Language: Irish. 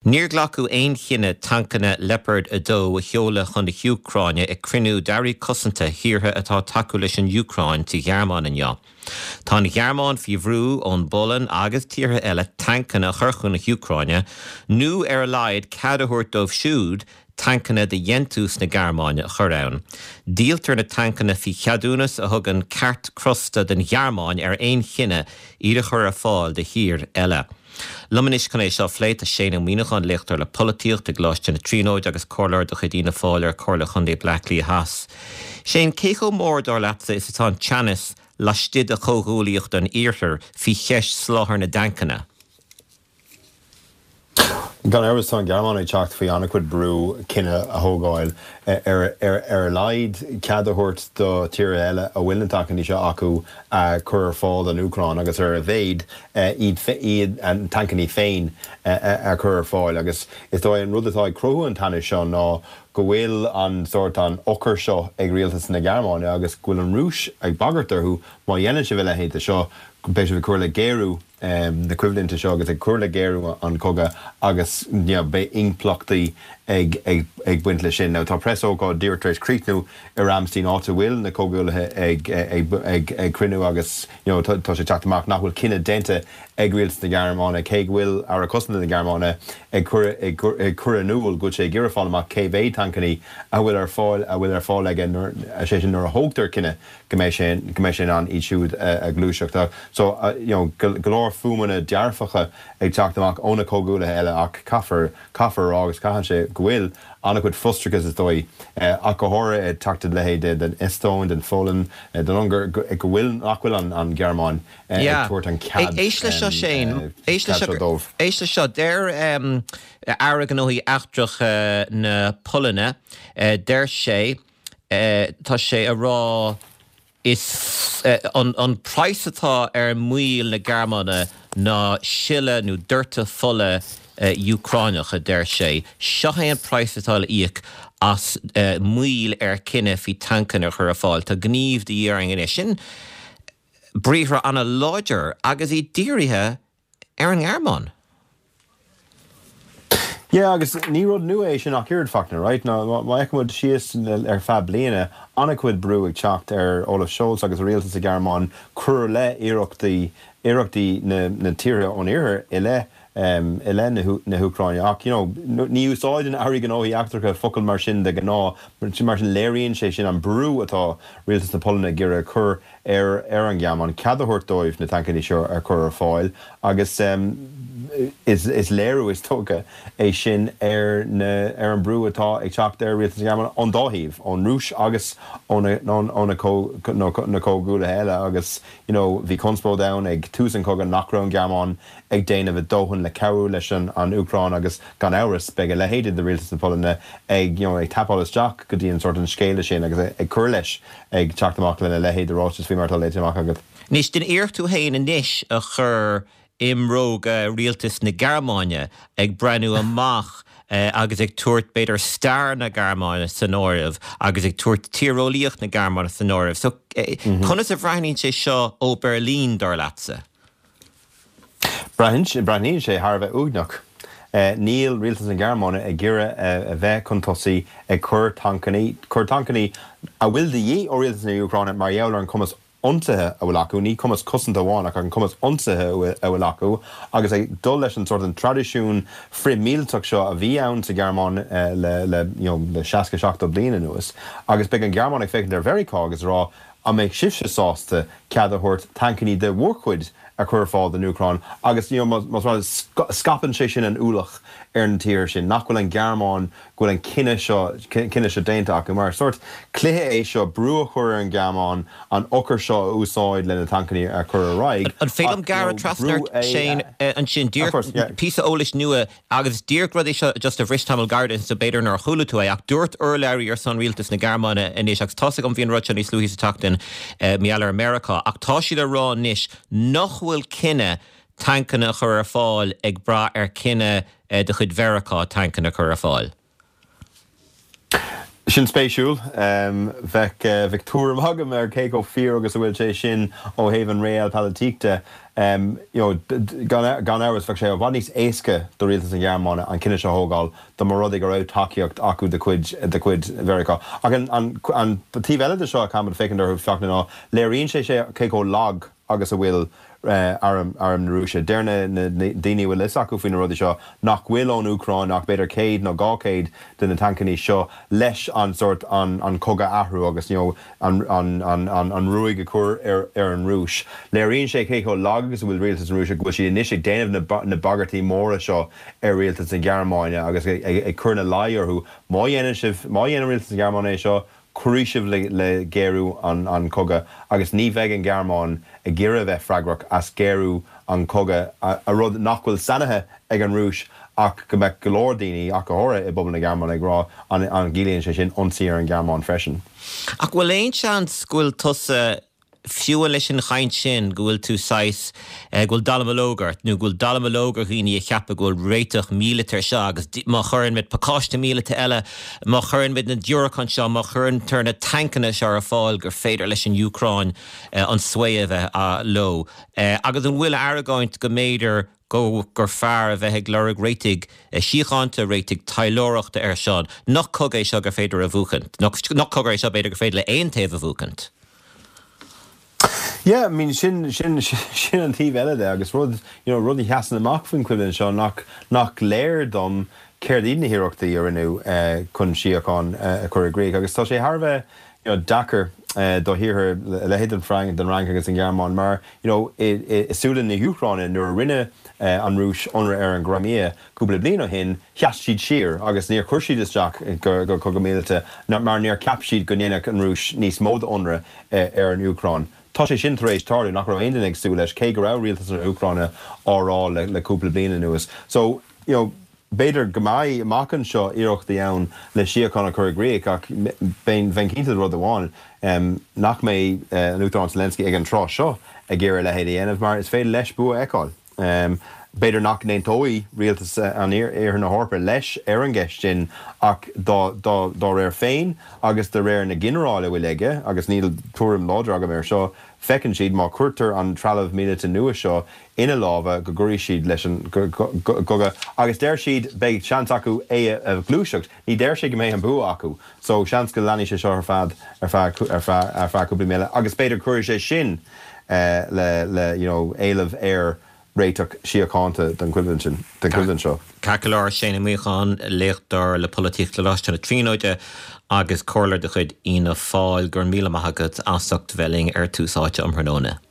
Níor glacu aon chinne tancanna Leopard a dó a cheola chun na Ucráine ag crinú dairí cosanta thíortha atá takeú leis an Ucráin tí Ghearmáin inniu. Tá na Ghearmáin fi bhrú ón Bolan agus tíortha eile tancanna churchún na Ucráine, nó ar laid cadúirt dómh siúd tancanna de dhéentús na Ghearmáine churrán. Díaltar na tancanna fi cheadúnas a thug an ceart crosta den Ghearmáin ar aon chinne iad a chur a fáil de hir eile. Lumanis can é seo phléit a sé an míochán leachtar le políocht a gláiste na tríóid agus cóir do chudína fáil ar cóla chundé Blackley Haas. Sé cécho mór dar leatsa is atá Chanis lastid a chógúlaíocht an íorthar fi cheis sláthar na dancanna. Gan eras tá Ghearmáin teacht faoi annachcuid brú cinenne a thógáil ar laid cadúirt do tíre eile a bhfuil an tacaní seo acu chur fáil an Ucrán agus ar a bhéid iad an tacaní féin a chur fáil agus is dó an rud atá crutha an taine seo ná go bhfuil an sort an ochar seo ag rialtas na Ghearmáine agus bhfuil an rúis ag bagartarthú má dhéanaan se bhile héite seo béis bh chuir le géirú the equivalent seo agus ag chuir le géirú an coga agus be ingplachtaí ag buint le sin. Now tá presóá dúirtrééis críicnú ar Ramstein áta bhfuil na cógúilethe ag crinú agus tá sé teachtamach nach bhfuil cinenne dente ag rialtas na Ghearmáine, cé bhfuil ar a cosna na Ghearmáine ag chur anúil go sé ggéire fáil amach céh tancaní a bhfuil ar fáil ag sé sin nuair a thógtar cinenne goméis sin an iad a glúiseachta. So golóir fumanna dearfacha ag teachtamach ónna cógúilethe eile ach caafar agus caihan sé gohfuil annachcuid fustrachas is dói ach go háire teachtad le héide den Estóin den Fólan den longar go bhfuil nachhfuil an Ghearmáin tuairt an cad. Éis le seo Shane, éis le seo déir ara gan óí achtrach na Pollanna déir sé tá sé a rá is an price atá ar muil na Ghearmáine ná sile nó dúirta fola Ucráineach a déir sé. Seo an price atá íoc as muil ar cinenne fi tancan ar chur a fáil. Tá gníomh de dhéaring in sin bríomhar anna láidir agus í díirithe ar an Ghearmáin. Yeah, agus ní rud nua é sin ach irid facna, right? Ná má eicmid síos ar fab bliana annachcuid brú ag teacht ar Olaf Scholz agus rialtas a Ghearmáin chur le iireachtaí na tíre ón iarthar i le na Ucráine ach ní úsáid an airí gan óí achtarcha focail mar sin de gná mar sin léiríonn sé sin an brú atá rialtas na Pollanna gur chur ar an Ghearmáin cadúirt dóibh na tancaní seo ar chur ar fáil agus is léirú is tóga é sin ar an brú atá ag teacht ar rialtas na Ghearmáin an dóthaíomh ón rúis agus ón na cógúla eile agus bhí conspó down ag túsan cóga nachrá an Ghearmáin ag déanamh dóhann le ceú leis an Ucrán agus gan áras beag le héidir de rialtas na Pollanna ag tapálas Jack go dtíon sort an scéile sin agus ag chur leis ag teachtamach lena le héidir ráis fí martá léiteach agad. Nis den éirtú héin a níis a chur imróg rialtas na Ghearmáine ag brenn amach agus ag tuairt beidir star na Ghearmáine san áireamh agus ag tuairt tíreolaíocht na Ghearmáine san áireamh. So chunas a bhreithníonn sé seo ó Berlín dar leatsa. Breithníonn sé thar bheith úgnach. Níl rialtas na Ghearmáine ag gcuire a bheith chun tosaí ag chur tancaní a bhfuil de dhé ó rialtas na Ucráine mar dheall an cumas onsathe a bhfuil acu, ní cumas cosanta amháin an cumas onsathe a bhfuil acu, agus ag dul leis an sort an tradiisiún frimílteach seo a bhí ann sa Ghearmáin le 67 bliana nuas, agus beag an Ghearmáin ag fécinn ar Vericá agus rá a méid sibse sásta cadúirt tancaní de bhórchuid a chur fáil den Ucrán, agus scapan sé sin an úlach ar an tíir sin, nach bhfuil an Ghearmáin bhfuil an cinenne seo déanta acu mar sort cluthe é seo brú a chur an Ghearmáin an ochar seo úsáid lena tancaní a chur a raig. An félam Gara Trasner Shane an sin dír písa ólis nua agus dír is just a bhristamil garda sa beidir nar chula tú ach dúirt léirí ar san rialtas na Ghearmáine in éis ach tása go bhíon ruite níos luhí sa tachtain meallar America ach tá siad a rá níis nach bhfuil cinenne tancanna chur ar fáil ag bra ar cinenne de chud Vericá tancanna chur ar fáil. Sin spéisiúil bheith túr magam ar cé go fí agus bhfuil sé sin ó héhann réal politíte gan áras fe sé bhhaid níos éasca do rialtas an Gearmáine an cinenne se thógáil do mar rudaí go raibh takeíocht acu de cuid Verica. Ag an tíhheile de seo chamad fécinn ar feachna ná léiríonn sé cé go lag agus a bhfuil arm narúise. Déirna daoine bhfuil is acu faoin rudí seo nach bhfuil ón Ucrain nach beidir céad nó gá céad den na tancaní seo leis an sort an cogad ahrú agus an ruúig a chur ar an rúis. Léiríonn sé cé go lag agus bhfuil rialtas an rúise go si inisig déanamh na bagartaí móra seo ar rialtas an Gearmáine agus ag churna láorthú má dhéanam rialtas an Gearmáine seo cruisibh le géirú an cogad agus ní bheith an Gearmáin a ggéire bheith freigrach as géirú an cogad a rud nachhfuil sanathe ag an rúis ach go bheith golóir daoine ach go háire I bobal na Gearmáin ag rá an gcílíonn sé sin ionsaí ar an Gearmáin freisin. Ach bhfuil éon seans gúil tusa fiúil leis an chaint sin gúil tú sais gúil dalamalógart nó gúil dalamalógar híine a cheappa gúil réiteach míletar se agus má churann mit pacáiste míleta eile má churann mit na dúrachan seo má churann turna tancanna se ar a fáil gur féidir leis an Ucrain an swaamh a lo. Agus an bhfuil airgáint go méidir gur fear a bheith glorag réitig síochananta réitig tailóireachta ar seán nach cogéis seo gur féidir a bhúchant nach cogéis seo beidir gur féidir le aon taobh a bhúchant. Yeah, I mean, sin an tíh eile de agus rudí heasan amach faoin cuilann seo nach léir dom céir iad na hiireachtaí ar inniu chun siocháin chur Gréig agus tá sé tharbheith dachar do hiarthair le héad an Frank den rank agus an Gearmáin mar isúlan na Ucraine nuair rinne an rúis onra ar an Gramia cúpla bliana hin cheas siad siar agus níor chuir siad isteach gur cogamíalta mar níor cap siad go ndéanach an rúis níos mód onra ar an Ucrain. Tá sé sin éis tarú nach raibh aon ag leis cé go raibh rialtas an Ucraine árá le cúpla bliana nuas. So, beidir go maiid amachchan seo iireachtaí ann le siocháin chur Gréig ach bhein cinnta rud amháin nach mé an Uachtarán Zelensky ag an trá seo a ggéire le héad dhéanamh mar is féidir leis bua eáil. Beidir nach néontóí rialtas an ar na hárpa leis ar an gceist sin ach dá réir féin agus de réir na ginerála bhfuil aige agus níl túrim láidir agam ar seo fecinn siad má cuirtar an 13 míle nua seo ina lábha go gurí siad leis an goga agus déir siad beidh seans acu é a glúiseacht ní déir sé go méid an bua acu so seans go leanaí sé seo ar fad cúpla míle agus beidir cuir sé sin le éilemh air réiteach siocánta den cuilann seo. Cacaláir sé na míocháin léchttar le politíocht le láiste na tríóide agus cóir de chud ina fáil gur míle maithagad asacht bheling ar túsáte am Hernóna.